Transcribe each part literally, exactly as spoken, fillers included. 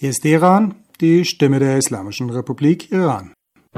Hier ist Teheran, die Stimme der Islamischen Republik Iran.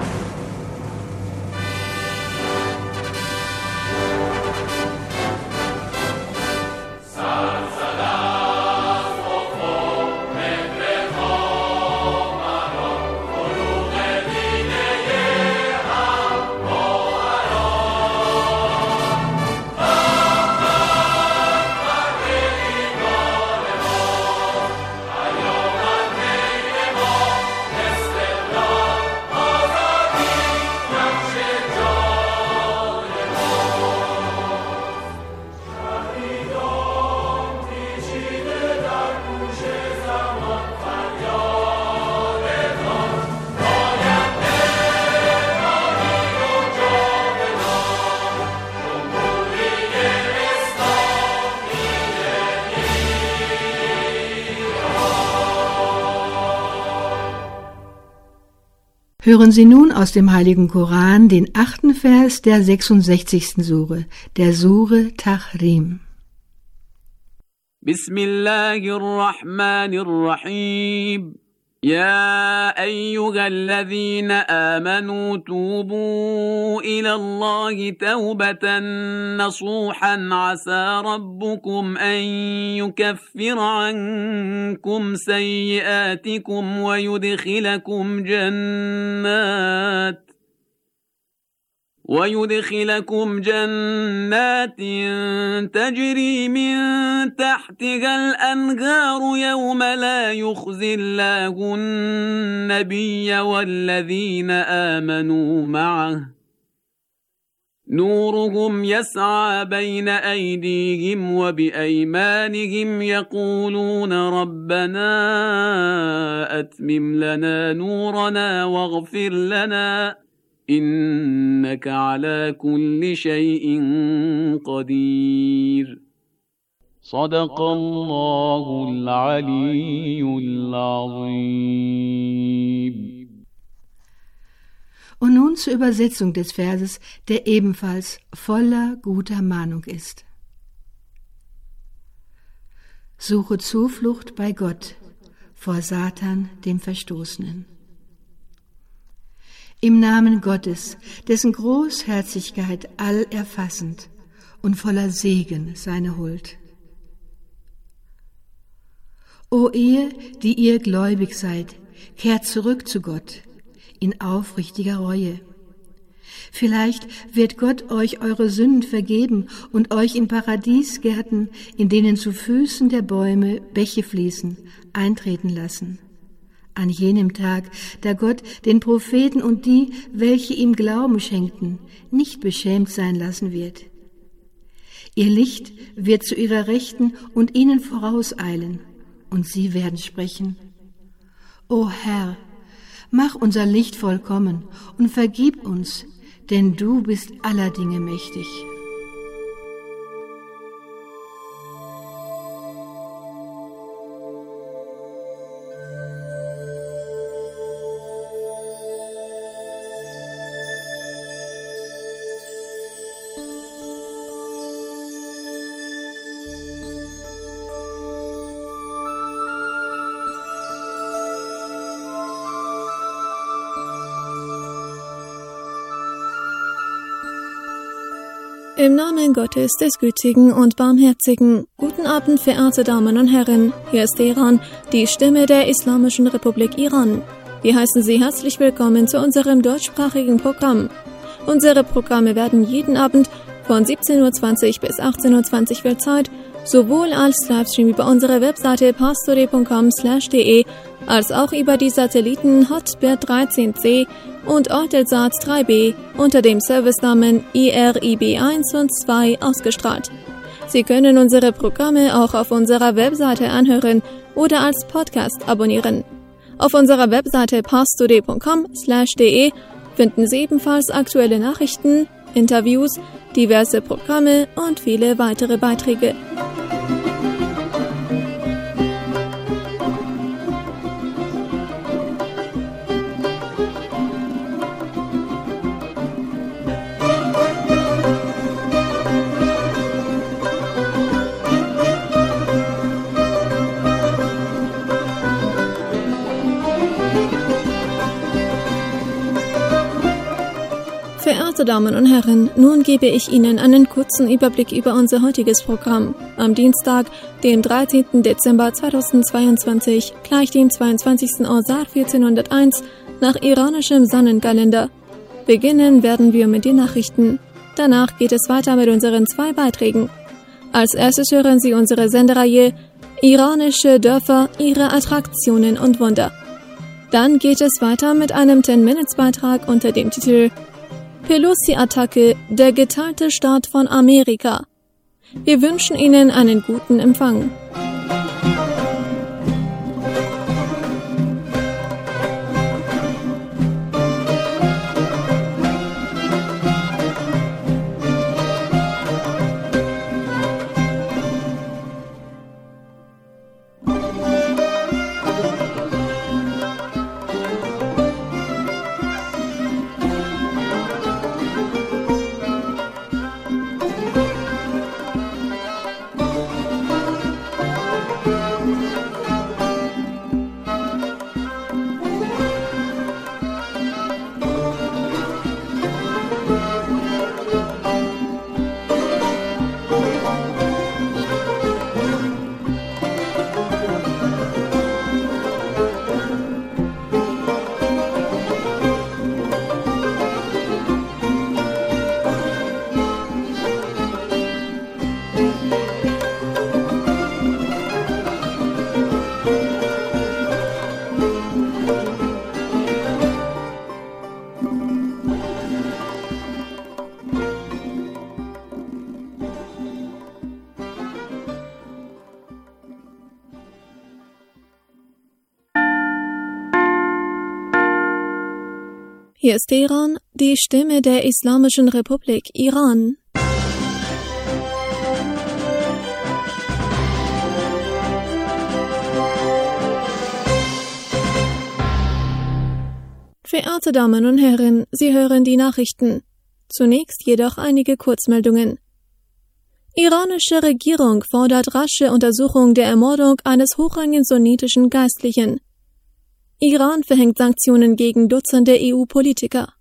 Hören Sie nun aus dem Heiligen Koran den achten Vers der sechsundsechzigsten Sure, der Sure Tahrim. Bismillahirrahmanirrahim. يا أيها الذين آمنوا توبوا إلى الله توبة نصوحا عسى ربكم أن يكفر عنكم سيئاتكم ويدخلكم جنات ويدخلكم جنات تجري من تحتها الأنهار يوم لا يخزي الله النبي والذين آمنوا معه نورهم يسعى بين أيديهم وبأيمانهم يقولون ربنا أتمم لنا نورنا واغفر لنا إنك على كل شيء قدير. صدق الله العلي العظيم. Und nun zur Übersetzung des Verses, der ebenfalls voller guter Mahnung ist. Suche Zuflucht bei Gott vor Satan, dem Verstoßenen. Im Namen Gottes, dessen Großherzigkeit allerfassend und voller Segen seine Huld. O ihr, die ihr gläubig seid, kehrt zurück zu Gott in aufrichtiger Reue. Vielleicht wird Gott euch eure Sünden vergeben und euch in Paradiesgärten, in denen zu Füßen der Bäume Bäche fließen, eintreten lassen. An jenem Tag, da Gott den Propheten und die, welche ihm Glauben schenkten, nicht beschämt sein lassen wird. Ihr Licht wird zu ihrer Rechten und ihnen vorauseilen, und sie werden sprechen: O Herr, mach unser Licht vollkommen und vergib uns, denn du bist aller Dinge mächtig. Im Namen Gottes, des Gütigen und Barmherzigen. Guten Abend, verehrte Damen und Herren. Hier ist Teheran, die Stimme der Islamischen Republik Iran. Wir heißen Sie herzlich willkommen zu unserem deutschsprachigen Programm. Unsere Programme werden jeden Abend von siebzehn Uhr zwanzig bis achtzehn Uhr zwanzig Weltzeit sowohl als Livestream über unsere Webseite pastore punkt com slash de als auch über die Satelliten Hotbird dreizehn C und Eutelsat drei B unter dem Servicenamen I R I B eins und zwei ausgestrahlt. Sie können unsere Programme auch auf unserer Webseite anhören oder als Podcast abonnieren. Auf unserer Webseite pastore punkt com slash de finden Sie ebenfalls aktuelle Nachrichten, Interviews, diverse Programme und viele weitere Beiträge. Verehrte Damen und Herren, nun gebe ich Ihnen einen kurzen Überblick über unser heutiges Programm. Am Dienstag, dem dreizehnten Dezember zweitausendzweiundzwanzig, gleich dem zweiundzwanzigsten Asar vierzehnhunderteins, nach iranischem Sonnenkalender. Beginnen werden wir mit den Nachrichten. Danach geht es weiter mit unseren zwei Beiträgen. Als erstes hören Sie unsere Sendereihe Iranische Dörfer, ihre Attraktionen und Wunder. Dann geht es weiter mit einem zehn-Minutes-Beitrag unter dem Titel Pelosi-Attacke, der geteilte Staat von Amerika. Wir wünschen Ihnen einen guten Empfang. Hier ist Teheran, die Stimme der Islamischen Republik Iran. Verehrte Damen und Herren, Sie hören die Nachrichten. Zunächst jedoch einige Kurzmeldungen. Iranische Regierung fordert rasche Untersuchung der Ermordung eines hochrangigen sunnitischen Geistlichen. Iran verhängt Sanktionen gegen Dutzende E U-Politiker.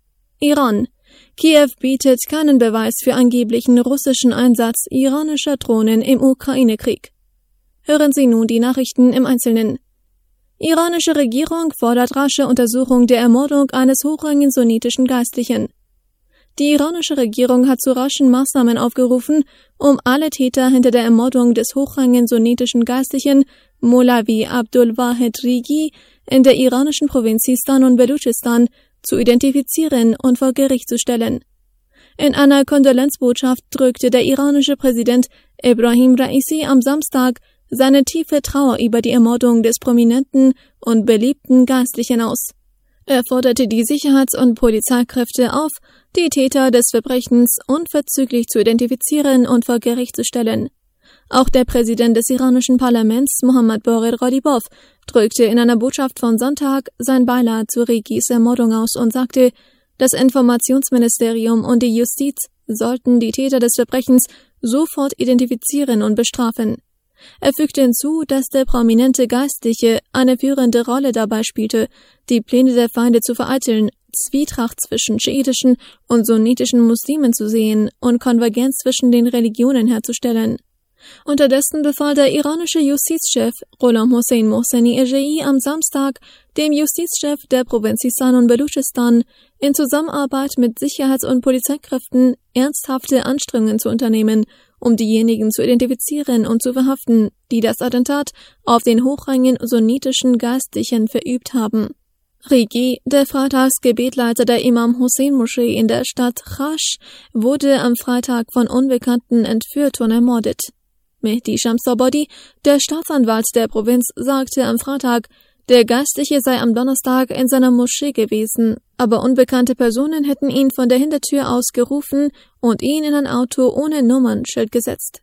Iran. Kiew bietet keinen Beweis für angeblichen russischen Einsatz iranischer Drohnen im Ukraine-Krieg. Hören Sie nun die Nachrichten im Einzelnen. Iranische Regierung fordert rasche Untersuchung der Ermordung eines hochrangigen sunnitischen Geistlichen. Die iranische Regierung hat zu raschen Maßnahmen aufgerufen, um alle Täter hinter der Ermordung des hochrangigen sunnitischen Geistlichen Molavi Abdul Wahid Rigi in der iranischen Provinz Sistan und Belutschistan zu identifizieren und vor Gericht zu stellen. In einer Kondolenzbotschaft drückte der iranische Präsident Ebrahim Raisi am Samstag seine tiefe Trauer über die Ermordung des prominenten und beliebten Geistlichen aus. Er forderte die Sicherheits- und Polizeikräfte auf, die Täter des Verbrechens unverzüglich zu identifizieren und vor Gericht zu stellen. Auch der Präsident des iranischen Parlaments, Mohammad Bagher Ghalibaf, drückte in einer Botschaft von Sonntag sein Beileid zu Rigis Ermordung aus und sagte, das Informationsministerium und die Justiz sollten die Täter des Verbrechens sofort identifizieren und bestrafen. Er fügte hinzu, dass der prominente Geistliche eine führende Rolle dabei spielte, die Pläne der Feinde zu vereiteln, Zwietracht zwischen schiitischen und sunnitischen Muslimen zu sehen und Konvergenz zwischen den Religionen herzustellen. Unterdessen befahl der iranische Justizchef Gholam Hossein Mohseni Ejei am Samstag dem Justizchef der Provinz Sistan und Belutschistan, in Zusammenarbeit mit Sicherheits- und Polizeikräften ernsthafte Anstrengungen zu unternehmen, um diejenigen zu identifizieren und zu verhaften, die das Attentat auf den hochrangigen sunnitischen Geistlichen verübt haben. Rigi, der Freitagsgebetleiter der Imam-Hussein-Moschee in der Stadt Khash, wurde am Freitag von Unbekannten entführt und ermordet. Mehdi Shamsobodi, der Staatsanwalt der Provinz, sagte am Freitag, der Geistliche sei am Donnerstag in seiner Moschee gewesen, aber unbekannte Personen hätten ihn von der Hintertür aus gerufen und ihn in ein Auto ohne Nummernschild gesetzt.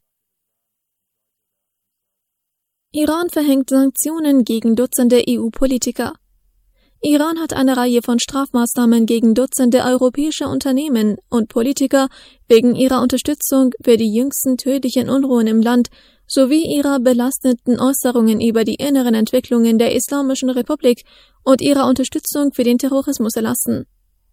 Iran verhängt Sanktionen gegen Dutzende E U-Politiker. Iran hat eine Reihe von Strafmaßnahmen gegen Dutzende europäischer Unternehmen und Politiker wegen ihrer Unterstützung für die jüngsten tödlichen Unruhen im Land sowie ihrer belastenden Äußerungen über die inneren Entwicklungen der Islamischen Republik und ihrer Unterstützung für den Terrorismus erlassen.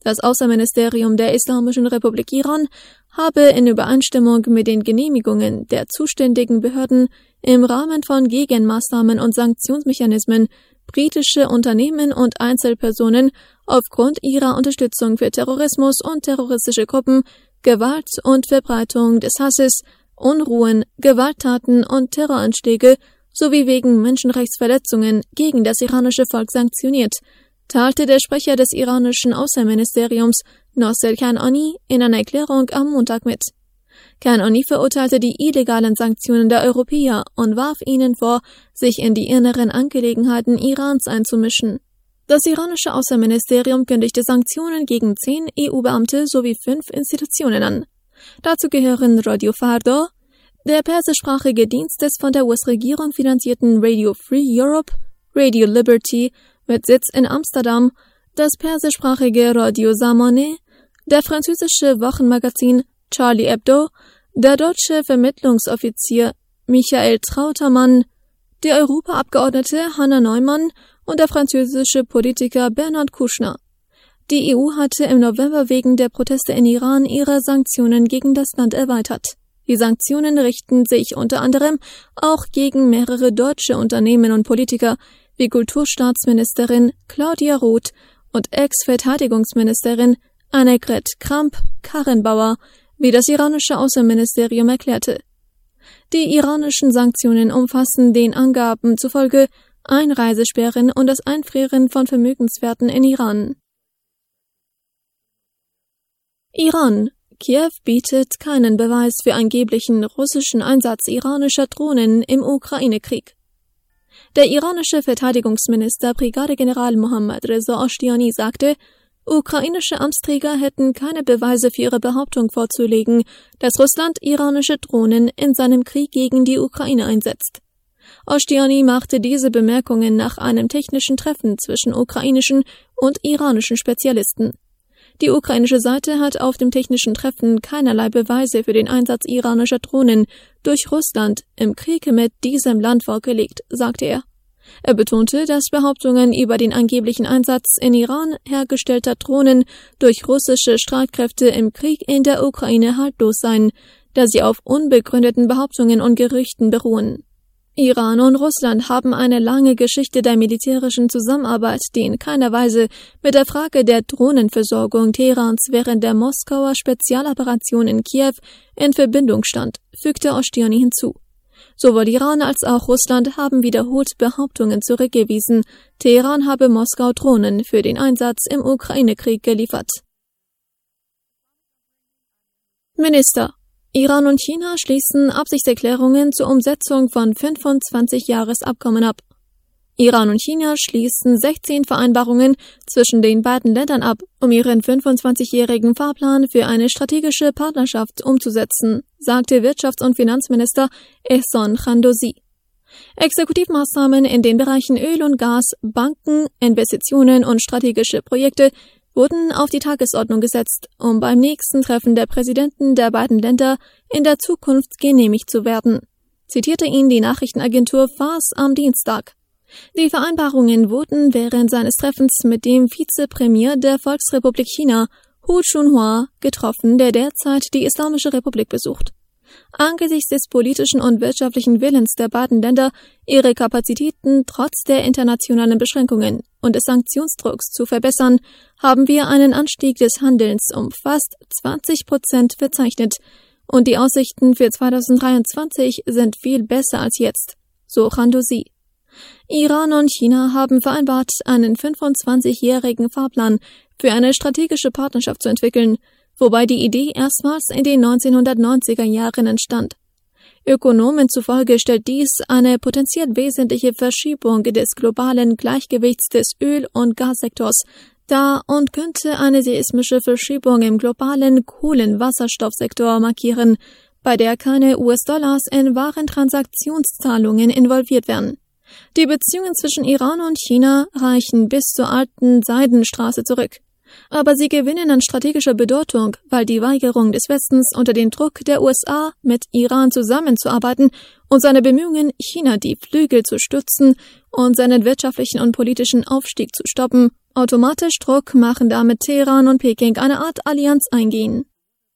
Das Außenministerium der Islamischen Republik Iran habe in Übereinstimmung mit den Genehmigungen der zuständigen Behörden im Rahmen von Gegenmaßnahmen und Sanktionsmechanismen britische Unternehmen und Einzelpersonen aufgrund ihrer Unterstützung für Terrorismus und terroristische Gruppen, Gewalt und Verbreitung des Hasses, Unruhen, Gewalttaten und Terroranschläge sowie wegen Menschenrechtsverletzungen gegen das iranische Volk sanktioniert, teilte der Sprecher des iranischen Außenministeriums Nosser Kanani in einer Erklärung am Montag mit. Kanani verurteilte die illegalen Sanktionen der Europäer und warf ihnen vor, sich in die inneren Angelegenheiten Irans einzumischen. Das iranische Außenministerium kündigte Sanktionen gegen zehn E U-Beamte sowie fünf Institutionen an. Dazu gehören Radio Fardo, der persischsprachige Dienst des von der U S-Regierung finanzierten Radio Free Europe, Radio Liberty mit Sitz in Amsterdam, das persischsprachige Radio Zamaneh, der französische Wochenmagazin Charlie Hebdo, der deutsche Vermittlungsoffizier Michael Trautermann, die Europaabgeordnete Hanna Neumann und der französische Politiker Bernard Kouchner. Die E U hatte im November wegen der Proteste in Iran ihre Sanktionen gegen das Land erweitert. Die Sanktionen richten sich unter anderem auch gegen mehrere deutsche Unternehmen und Politiker wie Kulturstaatsministerin Claudia Roth und Ex-Verteidigungsministerin Annegret Kramp-Karrenbauer, wie das iranische Außenministerium erklärte. Die iranischen Sanktionen umfassen den Angaben zufolge Einreisesperren und das Einfrieren von Vermögenswerten in Iran. Iran. Kiew bietet keinen Beweis für angeblichen russischen Einsatz iranischer Drohnen im Ukraine-Krieg. Der iranische Verteidigungsminister Brigadegeneral Mohammad Reza Ashtiani sagte, ukrainische Amtsträger hätten keine Beweise für ihre Behauptung vorzulegen, dass Russland iranische Drohnen in seinem Krieg gegen die Ukraine einsetzt. Ashtiani machte diese Bemerkungen nach einem technischen Treffen zwischen ukrainischen und iranischen Spezialisten. Die ukrainische Seite hat auf dem technischen Treffen keinerlei Beweise für den Einsatz iranischer Drohnen durch Russland im Krieg mit diesem Land vorgelegt, sagte er. Er betonte, dass Behauptungen über den angeblichen Einsatz in Iran hergestellter Drohnen durch russische Streitkräfte im Krieg in der Ukraine haltlos seien, da sie auf unbegründeten Behauptungen und Gerüchten beruhen. Iran und Russland haben eine lange Geschichte der militärischen Zusammenarbeit, die in keiner Weise mit der Frage der Drohnenversorgung Teherans während der Moskauer Spezialoperation in Kiew in Verbindung stand, fügte Ashtiani hinzu. Sowohl Iran als auch Russland haben wiederholt Behauptungen zurückgewiesen, Teheran habe Moskau Drohnen für den Einsatz im Ukraine-Krieg geliefert. Minister: Iran und China schließen Absichtserklärungen zur Umsetzung von fünfundzwanzig-Jahres-Abkommen ab. Iran und China schließen sechzehn Vereinbarungen zwischen den beiden Ländern ab, um ihren fünfundzwanzigjährigen Fahrplan für eine strategische Partnerschaft umzusetzen, sagte Wirtschafts- und Finanzminister Ehsan Khandosi. Exekutivmaßnahmen in den Bereichen Öl und Gas, Banken, Investitionen und strategische Projekte wurden auf die Tagesordnung gesetzt, um beim nächsten Treffen der Präsidenten der beiden Länder in der Zukunft genehmigt zu werden, zitierte ihn die Nachrichtenagentur Fars am Dienstag. Die Vereinbarungen wurden während seines Treffens mit dem Vizepremier der Volksrepublik China, Hu Chunhua, getroffen, der derzeit die Islamische Republik besucht. Angesichts des politischen und wirtschaftlichen Willens der beiden Länder, ihre Kapazitäten trotz der internationalen Beschränkungen und des Sanktionsdrucks zu verbessern, haben wir einen Anstieg des Handelns um fast zwanzig Prozent verzeichnet, und die Aussichten für zweitausenddreiundzwanzig sind viel besser als jetzt, so Khandosi. Iran und China haben vereinbart, einen fünfundzwanzigjährigen Fahrplan für eine strategische Partnerschaft zu entwickeln, wobei die Idee erstmals in den neunzehnhundertneunziger Jahren entstand. Ökonomen zufolge stellt dies eine potenziell wesentliche Verschiebung des globalen Gleichgewichts des Öl- und Gassektors dar und könnte eine seismische Verschiebung im globalen Kohlenwasserstoffsektor markieren, bei der keine U S-Dollars in wahren Transaktionszahlungen involviert werden. Die Beziehungen zwischen Iran und China reichen bis zur alten Seidenstraße zurück. Aber sie gewinnen an strategischer Bedeutung, weil die Weigerung des Westens unter dem Druck der U S A, mit Iran zusammenzuarbeiten und seine Bemühungen, China die Flügel zu stützen und seinen wirtschaftlichen und politischen Aufstieg zu stoppen, automatisch Druck machen, damit Teheran und Peking eine Art Allianz eingehen.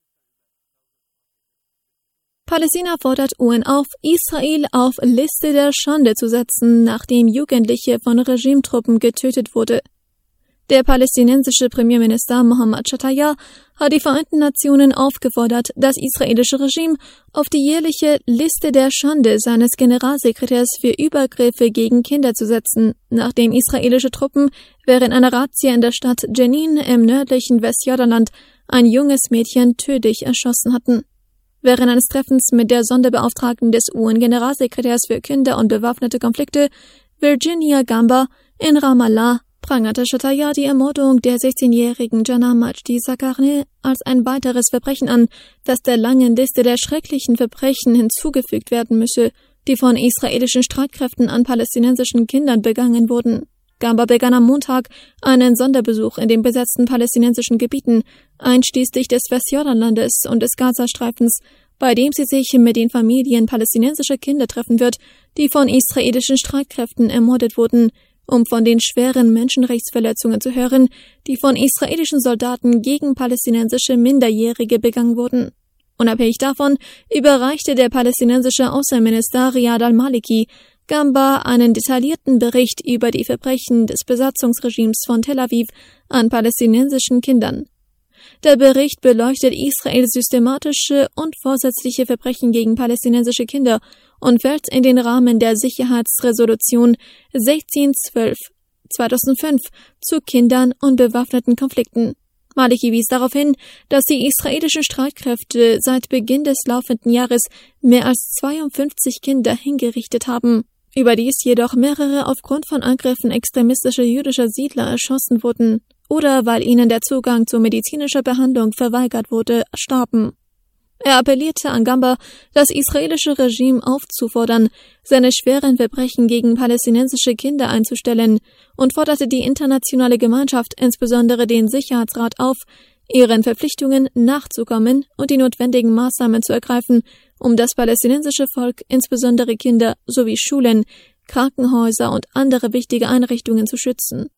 Palästina fordert U N auf, Israel auf Liste der Schande zu setzen, nachdem Jugendliche von Regimetruppen getötet wurde. Der palästinensische Premierminister Mohammad Shtayyeh hat die Vereinten Nationen aufgefordert, das israelische Regime auf die jährliche Liste der Schande seines Generalsekretärs für Übergriffe gegen Kinder zu setzen, nachdem israelische Truppen während einer Razzia in der Stadt Jenin im nördlichen Westjordanland ein junges Mädchen tödlich erschossen hatten. Während eines Treffens mit der Sonderbeauftragten des U N-Generalsekretärs für Kinder und bewaffnete Konflikte, Virginia Gamba, in Ramallah, prangerte Shtayyeh die Ermordung der sechzehnjährigen Jana Majdi Zakarne als ein weiteres Verbrechen an, das der langen Liste der schrecklichen Verbrechen hinzugefügt werden müsse, die von israelischen Streitkräften an palästinensischen Kindern begangen wurden. Gamba begann am Montag einen Sonderbesuch in den besetzten palästinensischen Gebieten, einschließlich des Westjordanlandes und des Gazastreifens, bei dem sie sich mit den Familien palästinensischer Kinder treffen wird, die von israelischen Streitkräften ermordet wurden, um von den schweren Menschenrechtsverletzungen zu hören, die von israelischen Soldaten gegen palästinensische Minderjährige begangen wurden. Unabhängig davon überreichte der palästinensische Außenminister Riyad al-Maliki Gamba einen detaillierten Bericht über die Verbrechen des Besatzungsregimes von Tel Aviv an palästinensischen Kindern. Der Bericht beleuchtet Israels systematische und vorsätzliche Verbrechen gegen palästinensische Kinder und fällt in den Rahmen der Sicherheitsresolution sechzehnhundertzwölf zweitausendfünf zu Kindern und bewaffneten Konflikten. Maliki wies darauf hin, dass die israelischen Streitkräfte seit Beginn des laufenden Jahres mehr als zweiundfünfzig Kinder hingerichtet haben, überdies jedoch mehrere aufgrund von Angriffen extremistischer jüdischer Siedler erschossen wurden oder weil ihnen der Zugang zu medizinischer Behandlung verweigert wurde, starben. Er appellierte an Gamba, das israelische Regime aufzufordern, seine schweren Verbrechen gegen palästinensische Kinder einzustellen und forderte die internationale Gemeinschaft, insbesondere den Sicherheitsrat, auf, ihren Verpflichtungen nachzukommen und die notwendigen Maßnahmen zu ergreifen, um das palästinensische Volk, insbesondere Kinder sowie Schulen, Krankenhäuser und andere wichtige Einrichtungen zu schützen.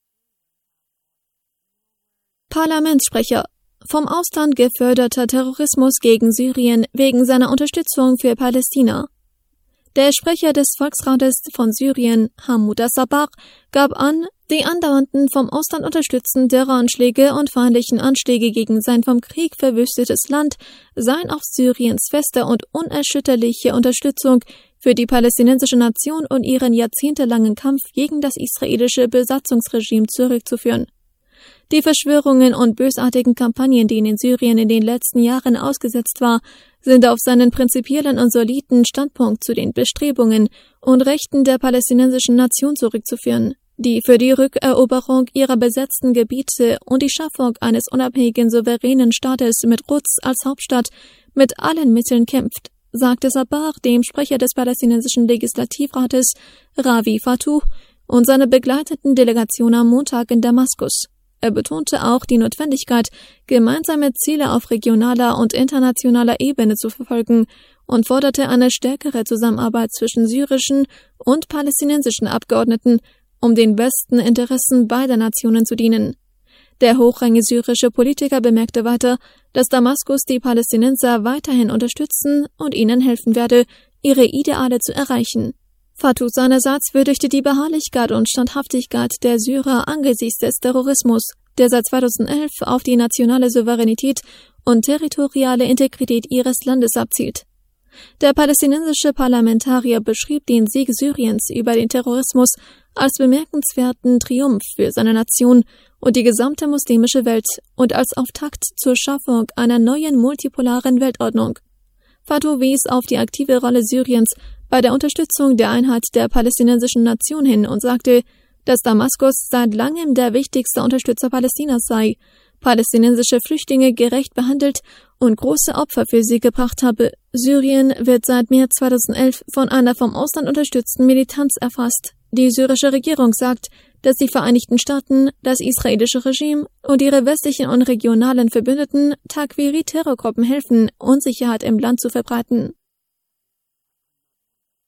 Parlamentssprecher: Vom Ausland geförderter Terrorismus gegen Syrien wegen seiner Unterstützung für Palästina. Der Sprecher des Volksrates von Syrien, Hamoud al-Sabah, gab an, die andauernden vom Ausland unterstützten Terroranschläge und feindlichen Anschläge gegen sein vom Krieg verwüstetes Land seien auf Syriens feste und unerschütterliche Unterstützung für die palästinensische Nation und ihren jahrzehntelangen Kampf gegen das israelische Besatzungsregime zurückzuführen. Die Verschwörungen und bösartigen Kampagnen, denen Syrien in den letzten Jahren ausgesetzt war, sind auf seinen prinzipiellen und soliden Standpunkt zu den Bestrebungen und Rechten der palästinensischen Nation zurückzuführen, die für die Rückeroberung ihrer besetzten Gebiete und die Schaffung eines unabhängigen, souveränen Staates mit Quds als Hauptstadt mit allen Mitteln kämpft, sagte Sabah dem Sprecher des palästinensischen Legislativrates, Ravi Fatou, und seine begleitenden Delegation am Montag in Damaskus. Er betonte auch die Notwendigkeit, gemeinsame Ziele auf regionaler und internationaler Ebene zu verfolgen und forderte eine stärkere Zusammenarbeit zwischen syrischen und palästinensischen Abgeordneten, um den besten Interessen beider Nationen zu dienen. Der hochrangige syrische Politiker bemerkte weiter, dass Damaskus die Palästinenser weiterhin unterstützen und ihnen helfen werde, ihre Ideale zu erreichen. Fatou seinerseits würdigte die Beharrlichkeit und Standhaftigkeit der Syrer angesichts des Terrorismus, der seit zweitausendelf auf die nationale Souveränität und territoriale Integrität ihres Landes abzielt. Der palästinensische Parlamentarier beschrieb den Sieg Syriens über den Terrorismus als bemerkenswerten Triumph für seine Nation und die gesamte muslimische Welt und als Auftakt zur Schaffung einer neuen multipolaren Weltordnung. Fatou wies auf die aktive Rolle Syriens bei der Unterstützung der Einheit der palästinensischen Nation hin und sagte, dass Damaskus seit langem der wichtigste Unterstützer Palästinas sei, palästinensische Flüchtlinge gerecht behandelt und große Opfer für sie gebracht habe. Syrien wird seit März zweitausendelf von einer vom Ausland unterstützten Militanz erfasst. Die syrische Regierung sagt, dass die Vereinigten Staaten, das israelische Regime und ihre westlichen und regionalen Verbündeten Takwiri-Terrorgruppen helfen, Unsicherheit im Land zu verbreiten.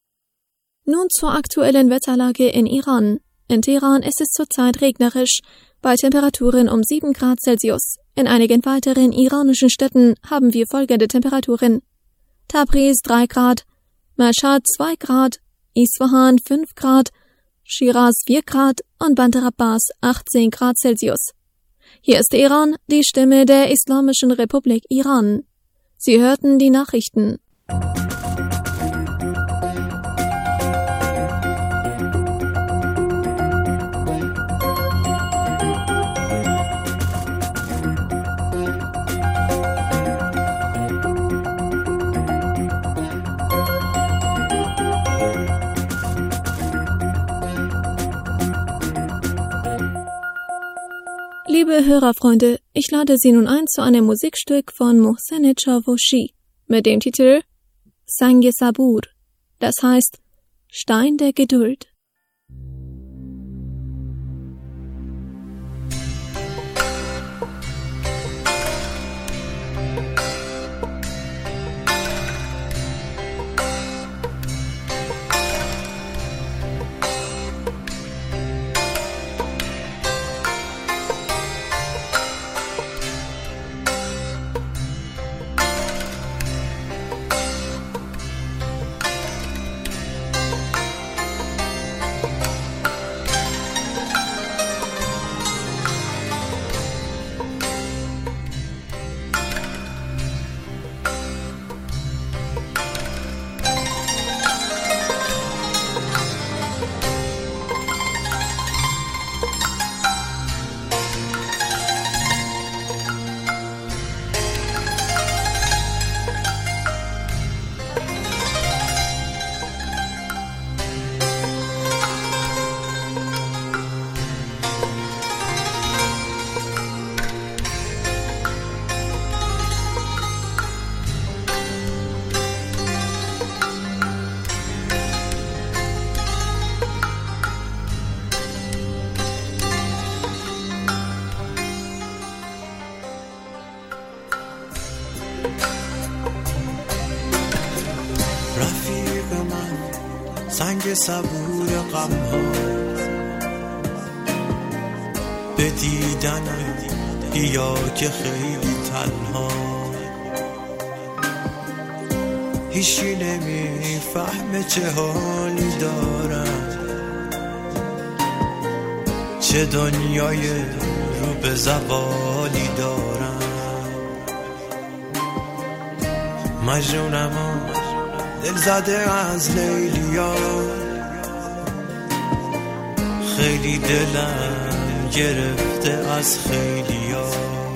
Nun zur aktuellen Wetterlage in Iran. In Teheran ist es zurzeit regnerisch. bei Temperaturen um sieben Grad Celsius. In einigen weiteren iranischen Städten haben wir folgende Temperaturen: Tabriz drei Grad, Mashhad zwei Grad, Isfahan fünf Grad, Shiraz vier Grad und Bandar Abbas achtzehn Grad Celsius. Hier ist Iran, die Stimme der Islamischen Republik Iran. Sie hörten die Nachrichten. Liebe Hörerfreunde, ich lade Sie nun ein zu einem Musikstück von Mohsen Chavoshi mit dem Titel Sang-e Sabur, das heißt Stein der Geduld. سنگ صبور غم‌ها به دیدنم یا که خیلی تنها هیچی نمیفهمه چه حالی دارم چه دنیای رو به زوالی دارم مجنونم دل زده از لیلیا خیلی دلم گرفته از خیلیا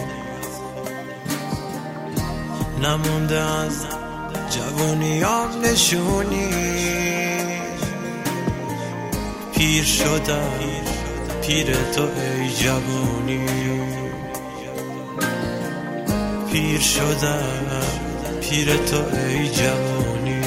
نمونده از جوونیام نشونی پیر شدم پیر تو ای جوونی پیر شدم پیر تو ای جوونی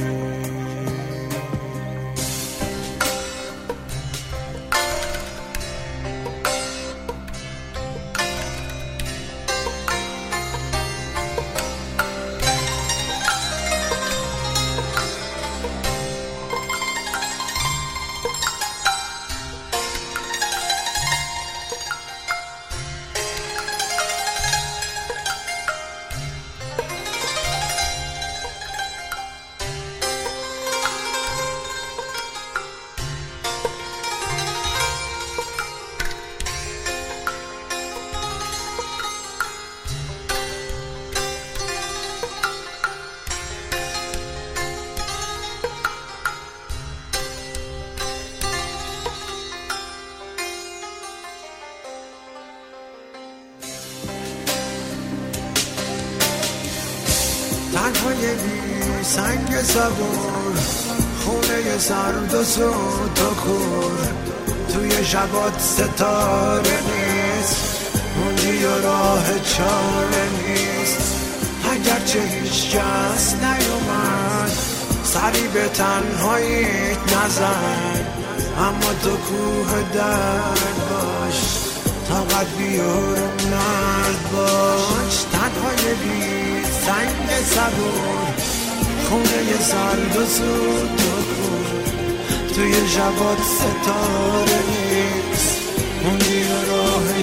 تنهای بی سنگ صبور خونه سرد و سود و کور توی شبات ستاره نیست موندی و راه چاره نیست اگرچه هیچ کس نیومد سری به تنهاییت نزن اما تو کوه درد باش طاقت بیارم مرد باش تنهای بی سنگ صبور خونه سرد و سود و کور توی شبات ستاره نیست موندی و راه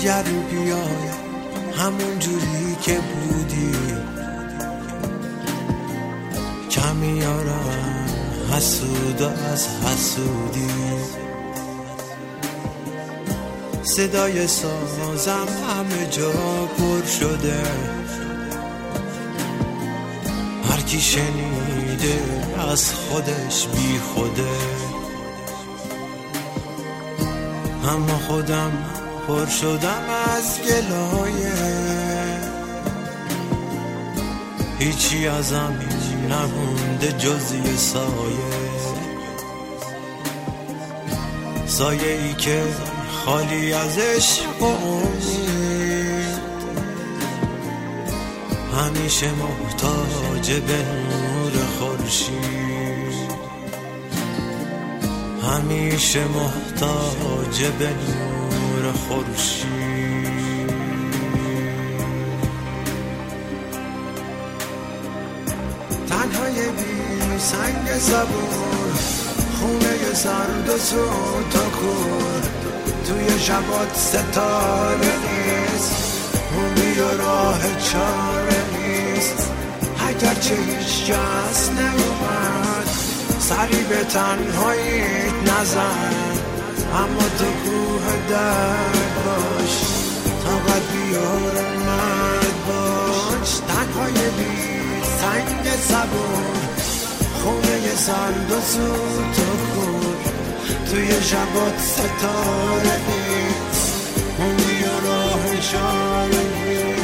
دیگر بیای همون جوری که بودی کمی یارم حسود از حسودی صدای سازم همه جا پر شده هر کی شنیده از خودش بی خوده اما خودم پر شدم از گلایه هیچی ازم نمونده جز یه سایه سایه ای که خالی از عشق و امید همیشه محتاج به نور خورشید همیشه محتاج به نور خورشید تنهای بی سنگ زبون خونه سرد و سوت و کور توی شبات ستاره نیست اونی و راه چاره نیست اگرچه هیچ کس نیومد سری به تنهاییت نزن اما تو کوه درد باش طاقت بیار مرد باش تنهای بی سنگ زبون خونه سرد و سوت و کور توی شبات ستاره نیست اونی و راه چاره نیست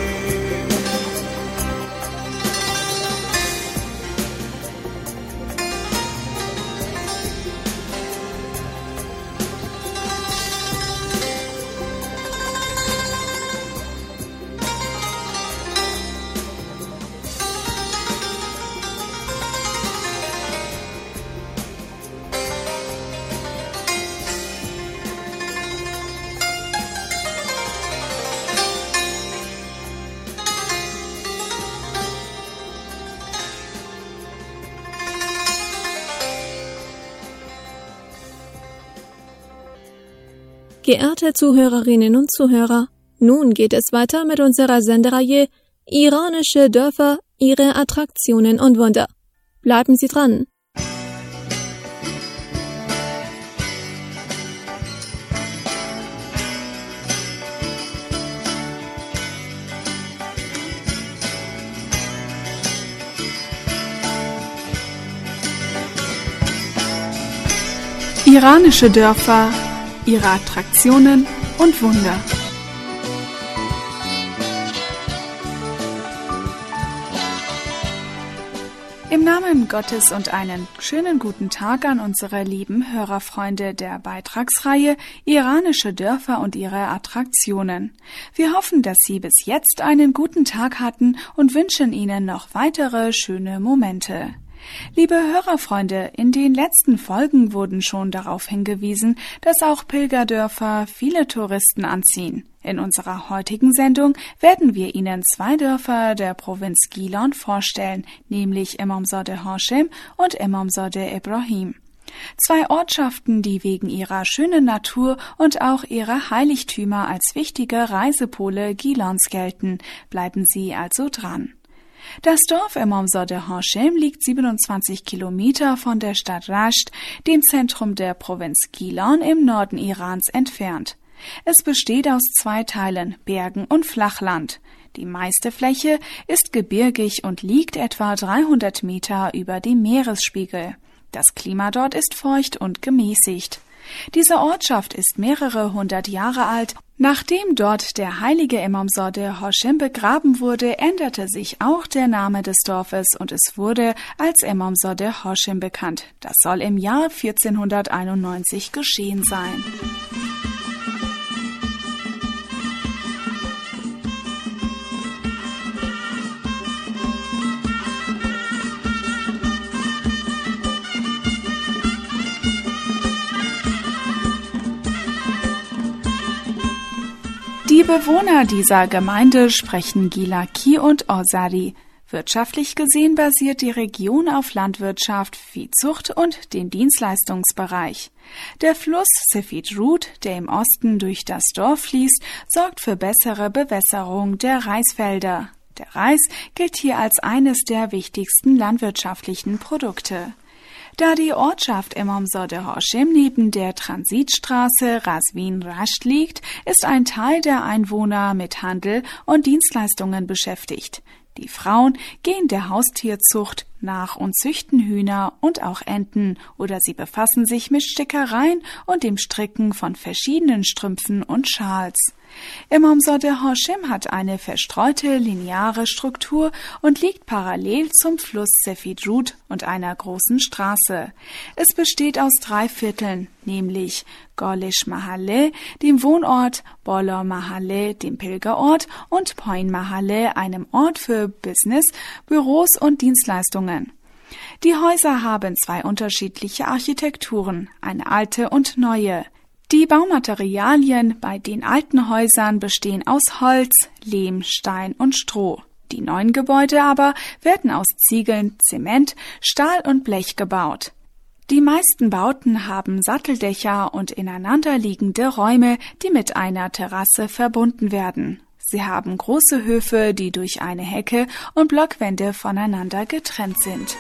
Geehrte Zuhörerinnen und Zuhörer, nun geht es weiter mit unserer Sendereihe Iranische Dörfer, ihre Attraktionen und Wunder. Bleiben Sie dran! Iranische Dörfer, ihre Attraktionen und Wunder. Im Namen Gottes und einen schönen guten Tag an unsere lieben Hörerfreunde der Beitragsreihe Iranische Dörfer und ihre Attraktionen. Wir hoffen, dass Sie bis jetzt einen guten Tag hatten und wünschen Ihnen noch weitere schöne Momente. Liebe Hörerfreunde, in den letzten Folgen wurden schon darauf hingewiesen, dass auch Pilgerdörfer viele Touristen anziehen. In unserer heutigen Sendung werden wir Ihnen zwei Dörfer der Provinz Gilan vorstellen, nämlich Imamzadeh Hashem und Imamzadeh Ibrahim. Zwei Ortschaften, die wegen ihrer schönen Natur und auch ihrer Heiligtümer als wichtige Reisepole Gilans gelten. Bleiben Sie also dran. Das Dorf Imamzadeh Hashem liegt siebenundzwanzig Kilometer von der Stadt Rasht, dem Zentrum der Provinz Gilan im Norden Irans, entfernt. Es besteht aus zwei Teilen, Bergen und Flachland. Die meiste Fläche ist gebirgig und liegt etwa dreihundert Meter über dem Meeresspiegel. Das Klima dort ist feucht und gemäßigt. Diese Ortschaft ist mehrere hundert Jahre alt. Nachdem dort der heilige Imamzadeh Hashem begraben wurde, änderte sich auch der Name des Dorfes und es wurde als Imamzadeh Hashem bekannt. Das soll im Jahr vierzehnhunderteinundneunzig geschehen sein. Die Bewohner dieser Gemeinde sprechen Gilaki und Ozari. Wirtschaftlich gesehen basiert die Region auf Landwirtschaft, Viehzucht und dem Dienstleistungsbereich. Der Fluss Sefid Rud, der im Osten durch das Dorf fließt, sorgt für bessere Bewässerung der Reisfelder. Der Reis gilt hier als eines der wichtigsten landwirtschaftlichen Produkte. Da die Ortschaft Imamzadeh Hashim neben der Transitstraße Razvin Rasht liegt, ist ein Teil der Einwohner mit Handel und Dienstleistungen beschäftigt. Die Frauen gehen der Haustierzucht nach und züchten Hühner und auch Enten oder sie befassen sich mit Stickereien und dem Stricken von verschiedenen Strümpfen und Schals. Imamzadeh Hashim hat eine verstreute lineare Struktur und liegt parallel zum Fluss Sefid Rud und einer großen Straße. Es besteht aus drei Vierteln, nämlich Gorlish Mahalle, dem Wohnort, Bola Mahalle, dem Pilgerort und Poin Mahalle, einem Ort für Business, Büros und Dienstleistungen. Die Häuser haben zwei unterschiedliche Architekturen, eine alte und neue. Die Baumaterialien bei den alten Häusern bestehen aus Holz, Lehm, Stein und Stroh. Die neuen Gebäude aber werden aus Ziegeln, Zement, Stahl und Blech gebaut. Die meisten Bauten haben Satteldächer und ineinanderliegende Räume, die mit einer Terrasse verbunden werden. Sie haben große Höfe, die durch eine Hecke und Blockwände voneinander getrennt sind.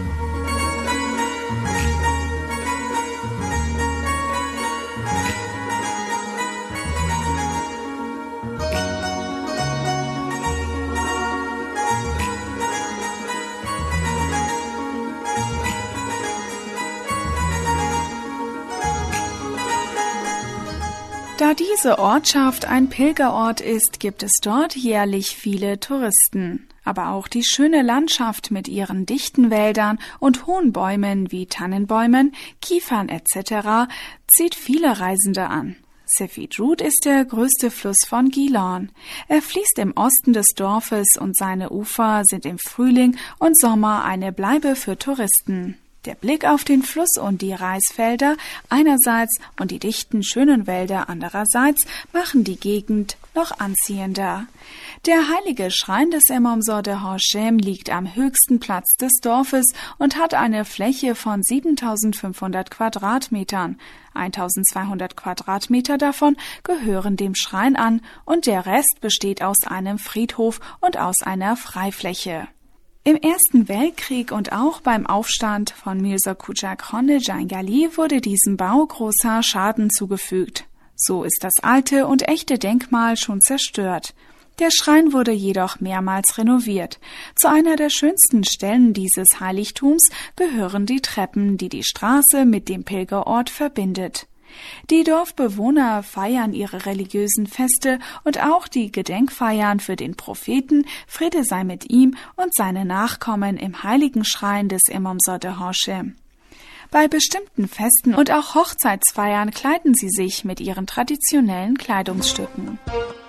Da diese Ortschaft ein Pilgerort ist, gibt es dort jährlich viele Touristen. Aber auch die schöne Landschaft mit ihren dichten Wäldern und hohen Bäumen wie Tannenbäumen, Kiefern et cetera zieht viele Reisende an. Sefid Rud ist der größte Fluss von Gilan. Er fließt im Osten des Dorfes und seine Ufer sind im Frühling und Sommer eine Bleibe für Touristen. Der Blick auf den Fluss und die Reisfelder einerseits und die dichten, schönen Wälder andererseits machen die Gegend noch anziehender. Der heilige Schrein des Imamzadeh Hashim liegt am höchsten Platz des Dorfes und hat eine Fläche von siebentausendfünfhundert Quadratmetern. eintausendzweihundert Quadratmeter davon gehören dem Schrein an und der Rest besteht aus einem Friedhof und aus einer Freifläche. Im Ersten Weltkrieg und auch beim Aufstand von Mirza Kuchak-Khonde Jangali wurde diesem Bau großer Schaden zugefügt. So ist das alte und echte Denkmal schon zerstört. Der Schrein wurde jedoch mehrmals renoviert. Zu einer der schönsten Stellen dieses Heiligtums gehören die Treppen, die die Straße mit dem Pilgerort verbindet. Die Dorfbewohner feiern ihre religiösen Feste und auch die Gedenkfeiern für den Propheten, Friede sei mit ihm und seine Nachkommen im heiligen Schrein des Imamzadeh Hashim. Bei bestimmten Festen und auch Hochzeitsfeiern kleiden sie sich mit ihren traditionellen Kleidungsstücken.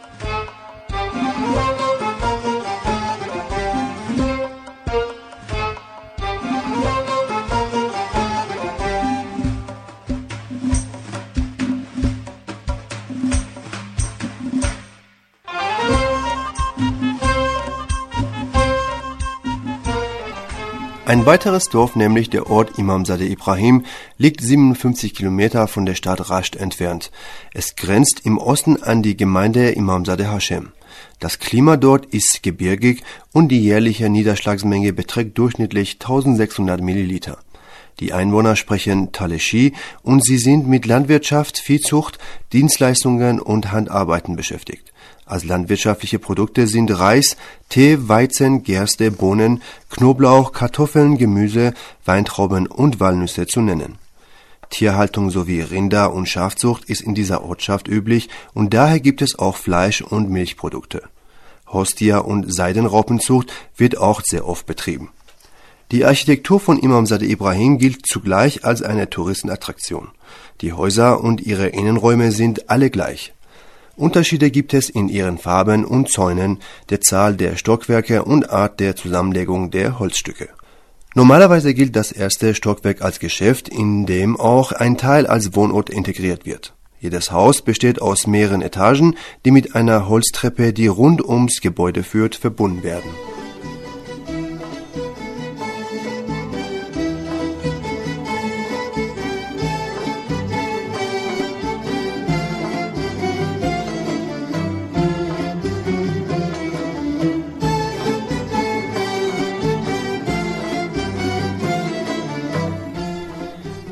Ein weiteres Dorf, nämlich der Ort Imamzadeh Ibrahim, liegt siebenundfünfzig Kilometer von der Stadt Rasht entfernt. Es grenzt im Osten an die Gemeinde Imamzadeh Hashim. Das Klima dort ist gebirgig und die jährliche Niederschlagsmenge beträgt durchschnittlich eintausendsechshundert Milliliter. Die Einwohner sprechen Taleshi und sie sind mit Landwirtschaft, Viehzucht, Dienstleistungen und Handarbeiten beschäftigt. Als landwirtschaftliche Produkte sind Reis, Tee, Weizen, Gerste, Bohnen, Knoblauch, Kartoffeln, Gemüse, Weintrauben und Walnüsse zu nennen. Tierhaltung sowie Rinder- und Schafzucht ist in dieser Ortschaft üblich und daher gibt es auch Fleisch- und Milchprodukte. Haustier- und Seidenraupenzucht wird auch sehr oft betrieben. Die Architektur von Imamzadeh Ibrahim gilt zugleich als eine Touristenattraktion. Die Häuser und ihre Innenräume sind alle gleich. Unterschiede gibt es in ihren Farben und Zäunen, der Zahl der Stockwerke und Art der Zusammenlegung der Holzstücke. Normalerweise gilt das erste Stockwerk als Geschäft, in dem auch ein Teil als Wohnort integriert wird. Jedes Haus besteht aus mehreren Etagen, die mit einer Holztreppe, die rund ums Gebäude führt, verbunden werden.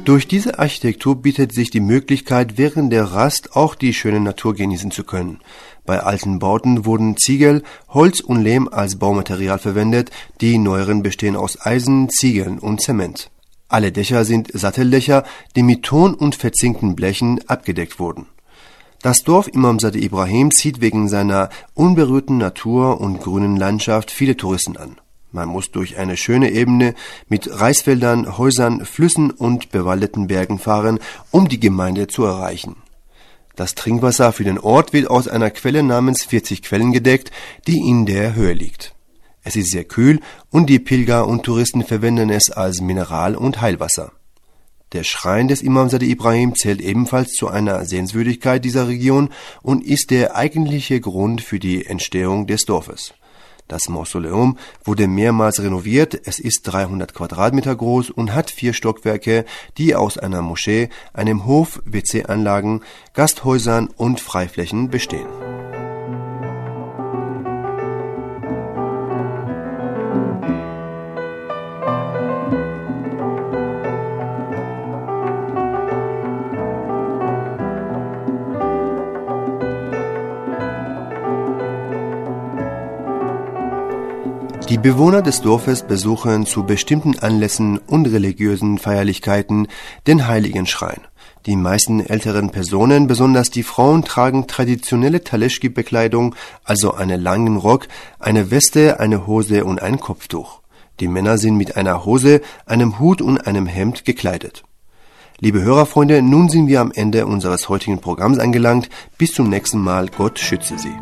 Durch diese Architektur bietet sich die Möglichkeit, während der Rast auch die schöne Natur genießen zu können. Bei alten Bauten wurden Ziegel, Holz und Lehm als Baumaterial verwendet, die neueren bestehen aus Eisen, Ziegeln und Zement. Alle Dächer sind Satteldächer, die mit Ton und verzinkten Blechen abgedeckt wurden. Das Dorf Imamzadeh Ibrahim zieht wegen seiner unberührten Natur und grünen Landschaft viele Touristen an. Man muss durch eine schöne Ebene mit Reisfeldern, Häusern, Flüssen und bewaldeten Bergen fahren, um die Gemeinde zu erreichen. Das Trinkwasser für den Ort wird aus einer Quelle namens vierzig Quellen gedeckt, die in der Höhe liegt. Es ist sehr kühl und die Pilger und Touristen verwenden es als Mineral- und Heilwasser. Der Schrein des Imamzadeh Ibrahim zählt ebenfalls zu einer Sehenswürdigkeit dieser Region und ist der eigentliche Grund für die Entstehung des Dorfes. Das Mausoleum wurde mehrmals renoviert, es ist dreihundert Quadratmeter groß und hat vier Stockwerke, die aus einer Moschee, einem Hof, W C-Anlagen, Gasthäusern und Freiflächen bestehen. Die Bewohner des Dorfes besuchen zu bestimmten Anlässen und religiösen Feierlichkeiten den heiligen Schrein. Die meisten älteren Personen, besonders die Frauen, tragen traditionelle Taleschki-Bekleidung, also einen langen Rock, eine Weste, eine Hose und ein Kopftuch. Die Männer sind mit einer Hose, einem Hut und einem Hemd gekleidet. Liebe Hörerfreunde, nun sind wir am Ende unseres heutigen Programms angelangt. Bis zum nächsten Mal. Gott schütze Sie.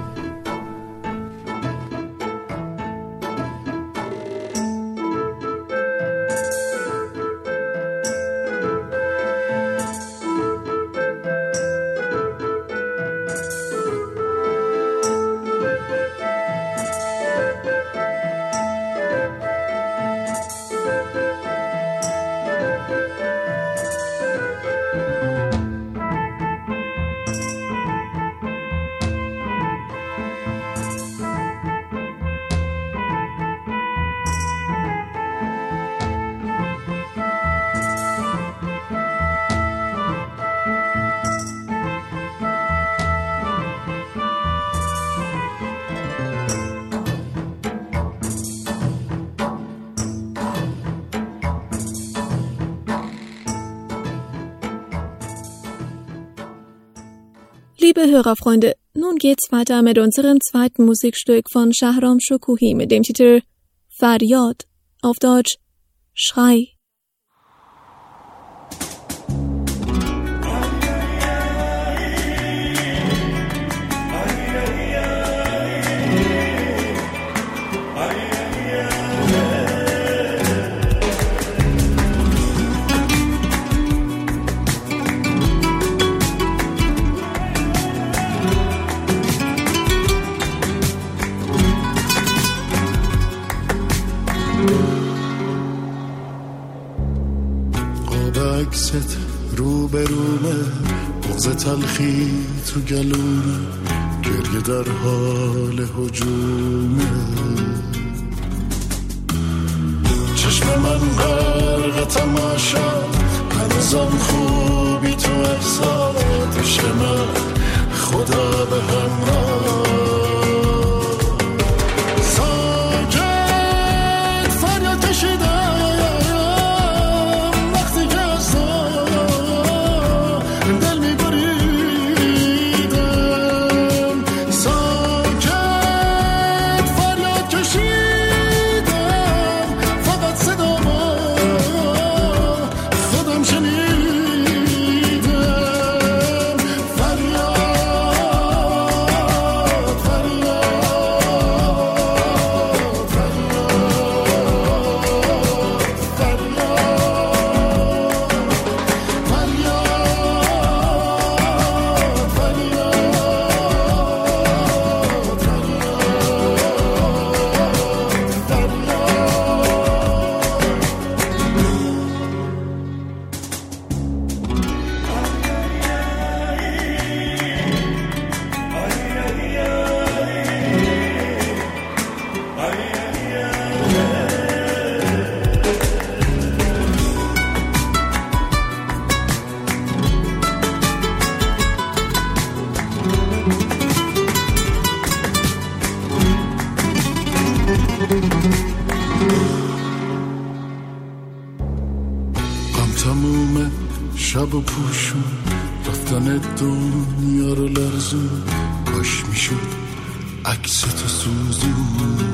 Liebe Hörerfreunde, nun geht's weiter mit unserem zweiten Musikstück von Shahram Shukouhi mit dem Titel Faryad, auf Deutsch Schrei. عکست رو به رومه بغض تلخی تو گلومه گریه در حال هجومه چشم من غرق تماشا هنوزم خوبی تو احساس من خدا به همراه ساکت فریاد کشیدم اومد شب و پوشون رفتن دنیا رو لرزون کاش میشد عکس تو سوزون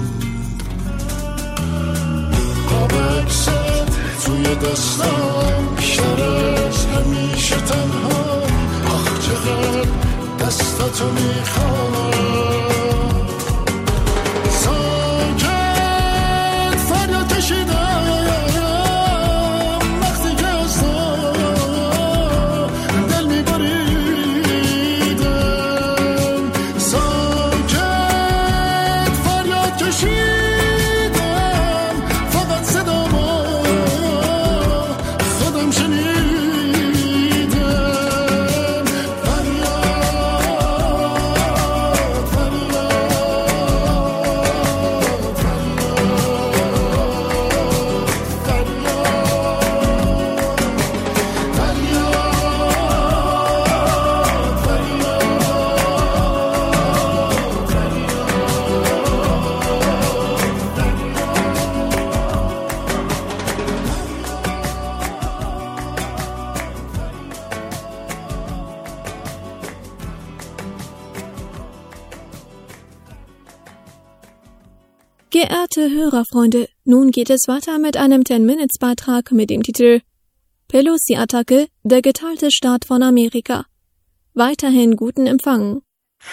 قاب عکست توی دستم بیشتر از همیشه تنها آخ چقدر دستاتو میخوام ساکت فریاد کشیدم وقتی که از تو دل میبریدم ساکت فریاد کشیدم فقط صدامو خودم شنیدم فریاد فریاد Geehrte Hörerfreunde, nun geht es weiter mit einem zehn-Minutes-Beitrag mit dem Titel Pelosi-Attacke, der geteilte Staat von Amerika. Weiterhin guten Empfang.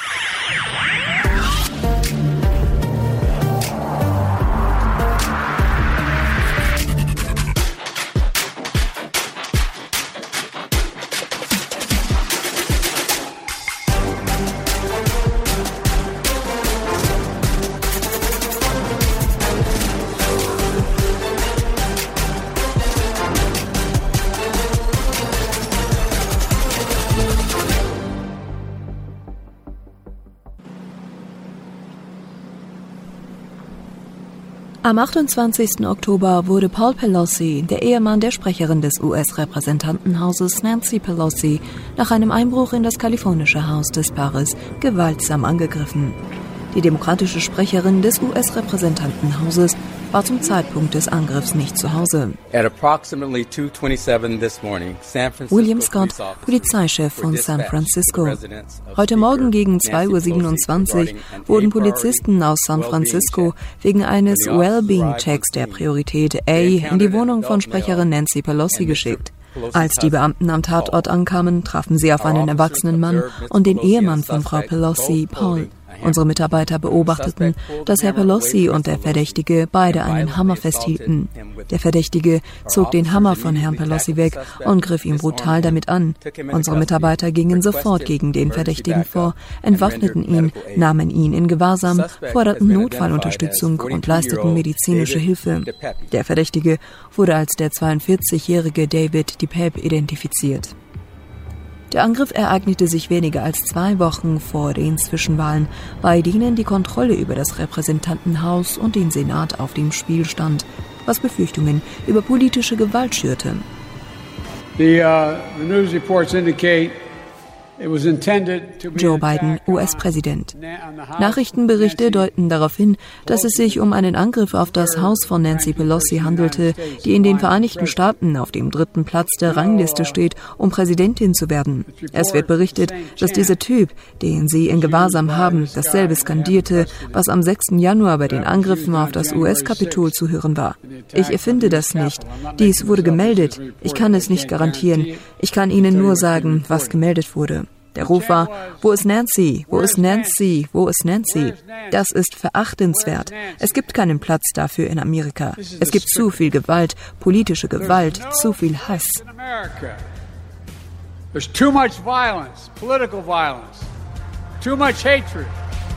Am achtundzwanzigsten Oktober wurde Paul Pelosi, der Ehemann der Sprecherin des U S-Repräsentantenhauses Nancy Pelosi, nach einem Einbruch in das kalifornische Haus des Paares gewaltsam angegriffen. Die demokratische Sprecherin des U S-Repräsentantenhauses war zum Zeitpunkt des Angriffs nicht zu Hause. William Scott, Polizeichef von San Francisco. Heute Morgen gegen zwei Uhr siebenundzwanzig wurden Polizisten aus San Francisco wegen eines Wellbeing-Checks der Priorität A in die Wohnung von Sprecherin Nancy Pelosi geschickt. Als die Beamten am Tatort ankamen, trafen sie auf einen erwachsenen Mann und den Ehemann von Frau Pelosi, Paul. Unsere Mitarbeiter beobachteten, dass Herr Pelosi und der Verdächtige beide einen Hammer festhielten. Der Verdächtige zog den Hammer von Herrn Pelosi weg und griff ihn brutal damit an. Unsere Mitarbeiter gingen sofort gegen den Verdächtigen vor, entwaffneten ihn, nahmen ihn in Gewahrsam, forderten Notfallunterstützung und leisteten medizinische Hilfe. Der Verdächtige wurde als der zweiundvierzigjährige David DePape identifiziert. Der Angriff ereignete sich weniger als zwei Wochen vor den Zwischenwahlen, bei denen die Kontrolle über das Repräsentantenhaus und den Senat auf dem Spiel stand, was Befürchtungen über politische Gewalt schürte. The, uh, the news reports indicate Joe Biden, U S-Präsident. Nachrichtenberichte deuten darauf hin, dass es sich um einen Angriff auf das Haus von Nancy Pelosi handelte, die in den Vereinigten Staaten auf dem dritten Platz der Rangliste steht, um Präsidentin zu werden. Es wird berichtet, dass dieser Typ, den sie in Gewahrsam haben, dasselbe skandierte, was am sechsten Januar bei den Angriffen auf das U S-Kapitol zu hören war. Ich erfinde das nicht. Dies wurde gemeldet. Ich kann es nicht garantieren. Ich kann Ihnen nur sagen, was gemeldet wurde. Der Ruf war, wo ist Nancy? Wo ist Nancy? Wo ist Nancy? Das ist verachtenswert. Es gibt keinen Platz dafür in Amerika. Es gibt zu viel Gewalt, politische Gewalt, zu viel Hass. There's too much violence, political violence, too much hatred.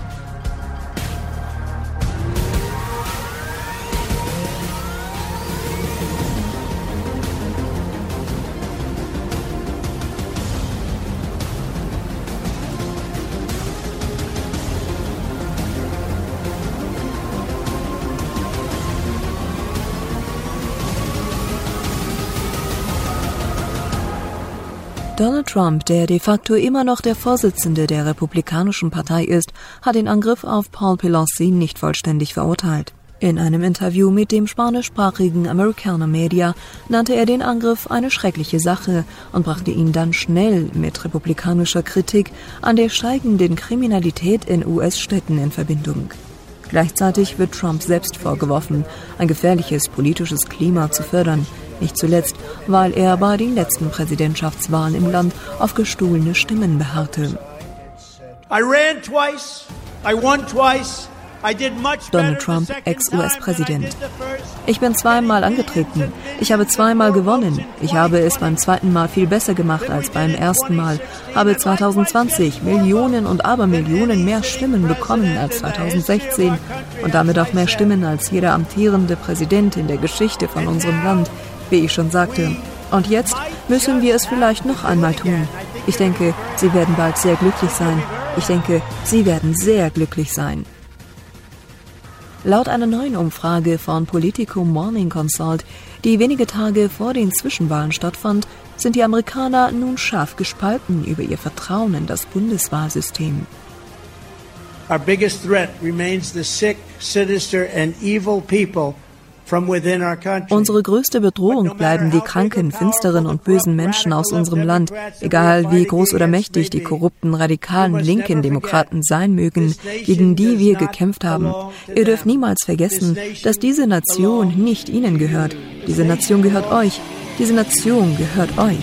Donald Trump, der de facto immer noch der Vorsitzende der Republikanischen Partei ist, hat den Angriff auf Paul Pelosi nicht vollständig verurteilt. In einem Interview mit dem spanischsprachigen Americana Media nannte er den Angriff eine schreckliche Sache und brachte ihn dann schnell mit republikanischer Kritik an der steigenden Kriminalität in U S-Städten in Verbindung. Gleichzeitig wird Trump selbst vorgeworfen, ein gefährliches politisches Klima zu fördern, nicht zuletzt, weil er bei den letzten Präsidentschaftswahlen im Land auf gestohlene Stimmen beharrte. I ran twice, I won twice. Donald Trump, Ex-U S-Präsident. Ich bin zweimal angetreten. Ich habe zweimal gewonnen. Ich habe es beim zweiten Mal viel besser gemacht als beim ersten Mal. Habe zwanzig zwanzig Millionen und Abermillionen mehr Stimmen bekommen als zwanzig sechzehn und damit auch mehr Stimmen als jeder amtierende Präsident in der Geschichte von unserem Land, wie ich schon sagte. Und jetzt müssen wir es vielleicht noch einmal tun. Ich denke, Sie werden bald sehr glücklich sein. Ich denke, Sie werden sehr glücklich sein. Laut einer neuen Umfrage von Politico Morning Consult, die wenige Tage vor den Zwischenwahlen stattfand, sind die Amerikaner nun scharf gespalten über ihr Vertrauen in das Bundeswahlsystem. Our biggest threat remains the sick, sinister and evil people from within our country. Unsere größte Bedrohung bleiben die kranken, finsteren und bösen Menschen aus unserem Land, egal wie groß oder mächtig die korrupten, radikalen, linken Demokraten sein mögen, gegen die wir gekämpft haben. Ihr dürft niemals vergessen, dass diese Nation nicht Ihnen gehört. Diese Nation gehört euch. Diese Nation gehört euch.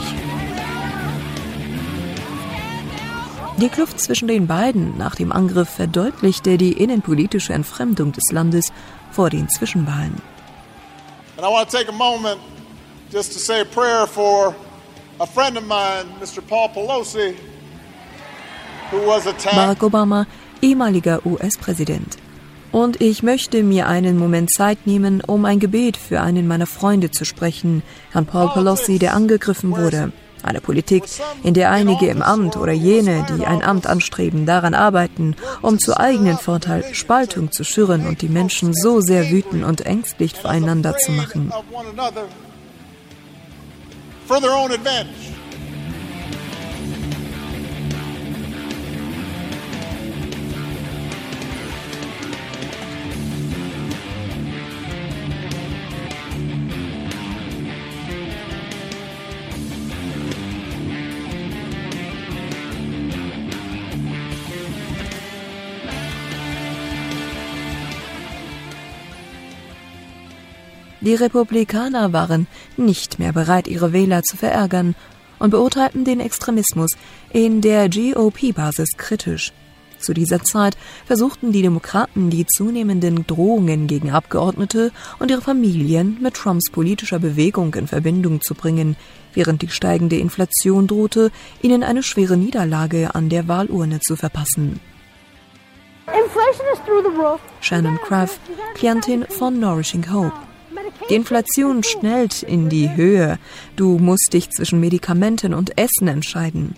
Die Kluft zwischen den beiden nach dem Angriff verdeutlichte die innenpolitische Entfremdung des Landes vor den Zwischenwahlen. And I want to take a moment just to say a prayer for a friend of mine, Mister Paul Pelosi, who was attacked. Barack Obama, ehemaliger U S-Präsident. Und ich möchte mir einen Moment Zeit nehmen, um ein Gebet für einen meiner Freunde zu sprechen, Herrn Paul Pelosi, der angegriffen wurde. Eine Politik, in der einige im Amt oder jene, die ein Amt anstreben, daran arbeiten, um zu eigenen Vorteil Spaltung zu schüren und die Menschen so sehr wütend und ängstlich voreinander zu machen. Die Republikaner waren nicht mehr bereit, ihre Wähler zu verärgern und beurteilten den Extremismus in der G O P-Basis kritisch. Zu dieser Zeit versuchten die Demokraten, die zunehmenden Drohungen gegen Abgeordnete und ihre Familien mit Trumps politischer Bewegung in Verbindung zu bringen, während die steigende Inflation drohte, ihnen eine schwere Niederlage an der Wahlurne zu verpassen. Shannon Craft, Klientin von Nourishing Hope. Die Inflation schnellt in die Höhe. Du musst dich zwischen Medikamenten und Essen entscheiden.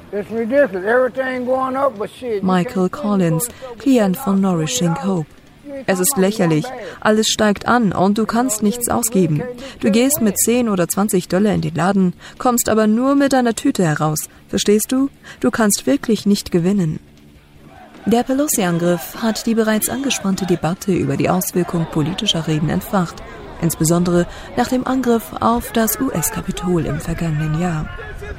Michael Collins, Klient von Nourishing Hope. Es ist lächerlich. Alles steigt an und du kannst nichts ausgeben. Du gehst mit zehn oder zwanzig Dollar in den Laden, kommst aber nur mit deiner Tüte heraus. Verstehst du? Du kannst wirklich nicht gewinnen. Der Pelosi-Angriff hat die bereits angespannte Debatte über die Auswirkung politischer Reden entfacht. Insbesondere nach dem Angriff auf das U S-Kapitol im vergangenen Jahr.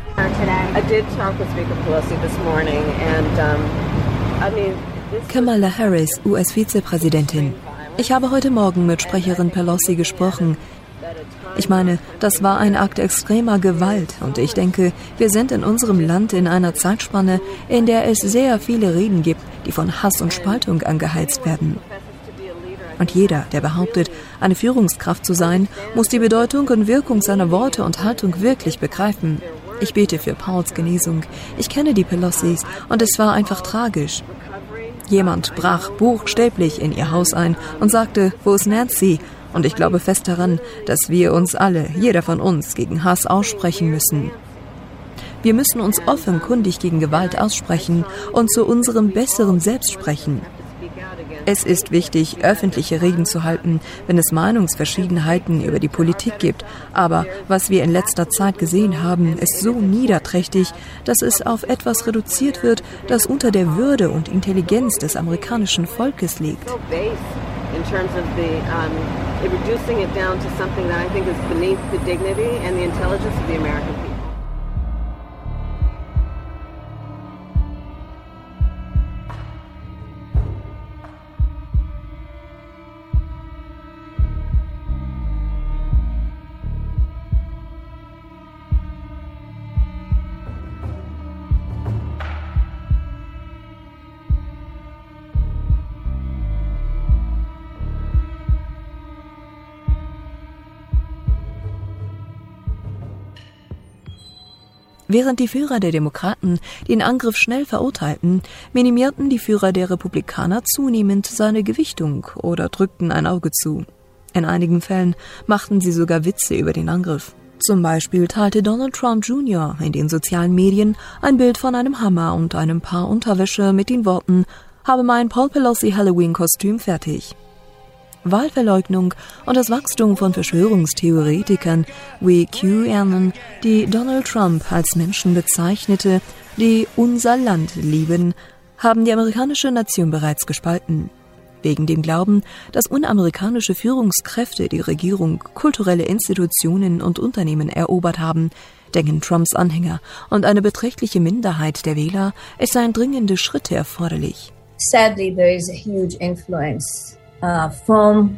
Kamala Harris, U S-Vizepräsidentin. Ich habe heute Morgen mit Sprecherin Pelosi gesprochen. Ich meine, das war ein Akt extremer Gewalt und ich denke, wir sind in unserem Land in einer Zeitspanne, in der es sehr viele Reden gibt, die von Hass und Spaltung angeheizt werden. Und jeder, der behauptet, eine Führungskraft zu sein, muss die Bedeutung und Wirkung seiner Worte und Haltung wirklich begreifen. Ich bete für Pauls Genesung. Ich kenne die Pelosis und es war einfach tragisch. Jemand brach buchstäblich in ihr Haus ein und sagte, wo ist Nancy? Und ich glaube fest daran, dass wir uns alle, jeder von uns, gegen Hass aussprechen müssen. Wir müssen uns offenkundig gegen Gewalt aussprechen und zu unserem besseren Selbst sprechen. Es ist wichtig, öffentliche Reden zu halten, wenn es Meinungsverschiedenheiten über die Politik gibt. Aber was wir in letzter Zeit gesehen haben, ist so niederträchtig, dass es auf etwas reduziert wird, das unter der Würde und Intelligenz des amerikanischen Volkes liegt. in terms of the um, reducing it down to something that I think is beneath the dignity and the intelligence of the American people. Während die Führer der Demokraten den Angriff schnell verurteilten, minimierten die Führer der Republikaner zunehmend seine Gewichtung oder drückten ein Auge zu. In einigen Fällen machten sie sogar Witze über den Angriff. Zum Beispiel teilte Donald Trump Junior in den sozialen Medien ein Bild von einem Hammer und einem Paar Unterwäsche mit den Worten „Habe mein Paul Pelosi Halloween-Kostüm fertig". Wahlverleugnung und das Wachstum von Verschwörungstheoretikern wie QAnon, die Donald Trump als Menschen bezeichnete, die unser Land lieben, haben die amerikanische Nation bereits gespalten. Wegen dem Glauben, dass unamerikanische Führungskräfte die Regierung, kulturelle Institutionen und Unternehmen erobert haben, denken Trumps Anhänger und eine beträchtliche Minderheit der Wähler, es seien dringende Schritte erforderlich. Sadly, there is a huge influence Uh, from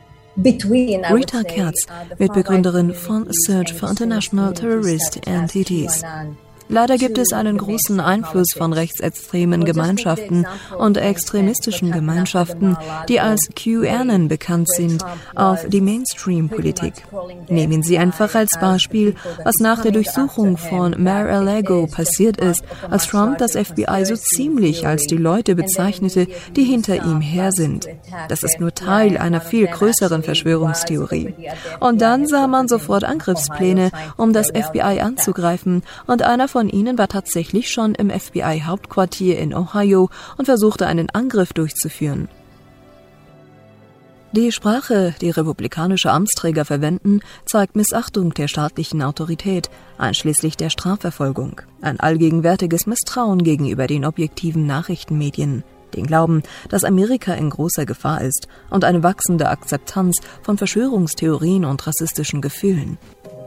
between, Rita Katz, Mitbegründerin von Search for International Terrorist Entities. Leider gibt es einen großen Einfluss von rechtsextremen Gemeinschaften und extremistischen Gemeinschaften, die als QAnon bekannt sind, auf die Mainstream-Politik. Nehmen Sie einfach als Beispiel, was nach der Durchsuchung von Mar-a-Lago passiert ist, als Trump das F B I so ziemlich als die Leute bezeichnete, die hinter ihm her sind. Das ist nur Teil einer viel größeren Verschwörungstheorie. Und dann sah man sofort Angriffspläne, um das F B I anzugreifen, und einer von Von ihnen war tatsächlich schon im F B I-Hauptquartier in Ohio und versuchte einen Angriff durchzuführen. Die Sprache, die republikanische Amtsträger verwenden, zeigt Missachtung der staatlichen Autorität, einschließlich der Strafverfolgung, ein allgegenwärtiges Misstrauen gegenüber den objektiven Nachrichtenmedien, den Glauben, dass Amerika in großer Gefahr ist und eine wachsende Akzeptanz von Verschwörungstheorien und rassistischen Gefühlen.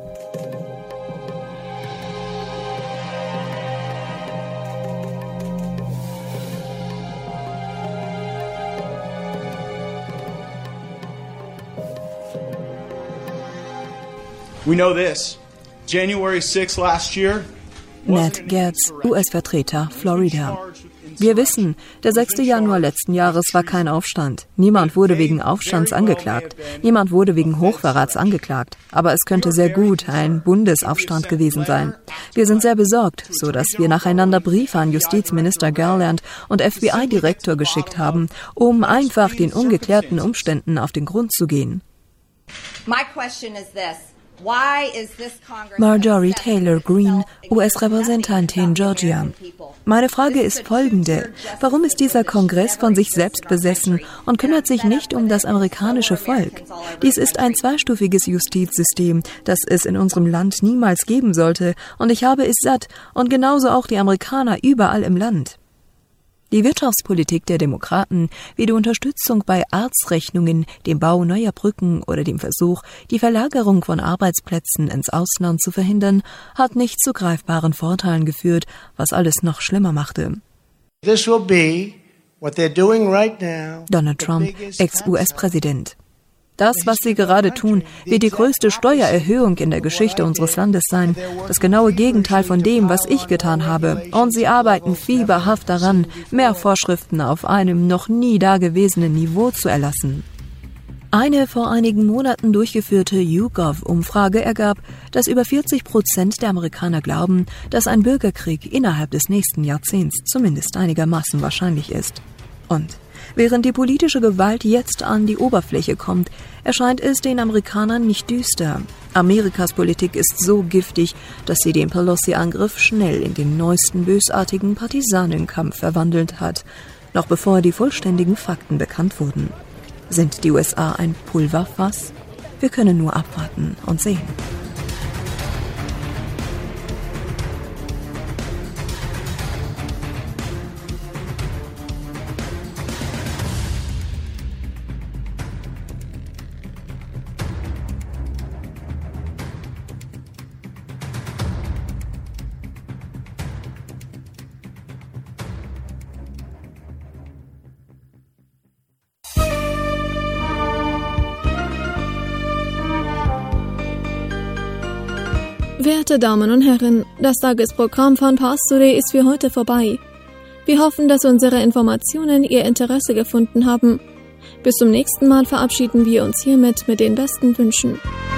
We know this. January sixth last year. Matt Gaetz, U S-Vertreter, Florida. Wir wissen, der sechster Januar letzten Jahres war kein Aufstand. Niemand wurde wegen Aufstands angeklagt. Niemand wurde wegen Hochverrats angeklagt. Aber es könnte sehr gut ein Bundesaufstand gewesen sein. Wir sind sehr besorgt, so dass wir nacheinander Briefe an Justizminister Garland und F B I-Direktor geschickt haben, um einfach den ungeklärten Umständen auf den Grund zu gehen. My question is this. Marjorie Taylor Greene, U S-Repräsentantin Georgia. Meine Frage ist folgende. Warum ist dieser Kongress von sich selbst besessen und kümmert sich nicht um das amerikanische Volk? Dies ist ein zweistufiges Justizsystem, das es in unserem Land niemals geben sollte, und ich habe es satt, und genauso auch die Amerikaner überall im Land. Die Wirtschaftspolitik der Demokraten, wie die Unterstützung bei Arztrechnungen, dem Bau neuer Brücken oder dem Versuch, die Verlagerung von Arbeitsplätzen ins Ausland zu verhindern, hat nicht zu greifbaren Vorteilen geführt, was alles noch schlimmer machte. This will be what they're doing right now. Donald Trump, Ex-U S-Präsident. Das, was Sie gerade tun, wird die größte Steuererhöhung in der Geschichte unseres Landes sein. Das genaue Gegenteil von dem, was ich getan habe. Und Sie arbeiten fieberhaft daran, mehr Vorschriften auf einem noch nie dagewesenen Niveau zu erlassen. Eine vor einigen Monaten durchgeführte YouGov-Umfrage ergab, dass über vierzig Prozent der Amerikaner glauben, dass ein Bürgerkrieg innerhalb des nächsten Jahrzehnts zumindest einigermaßen wahrscheinlich ist. Und während die politische Gewalt jetzt an die Oberfläche kommt, erscheint es den Amerikanern nicht düster. Amerikas Politik ist so giftig, dass sie den Pelosi-Angriff schnell in den neuesten bösartigen Partisanenkampf verwandelt hat, noch bevor die vollständigen Fakten bekannt wurden. Sind die U S A ein Pulverfass? Wir können nur abwarten und sehen. Werte Damen und Herren, das Tagesprogramm von Pars Today ist für heute vorbei. Wir hoffen, dass unsere Informationen Ihr Interesse gefunden haben. Bis zum nächsten Mal verabschieden wir uns hiermit mit den besten Wünschen.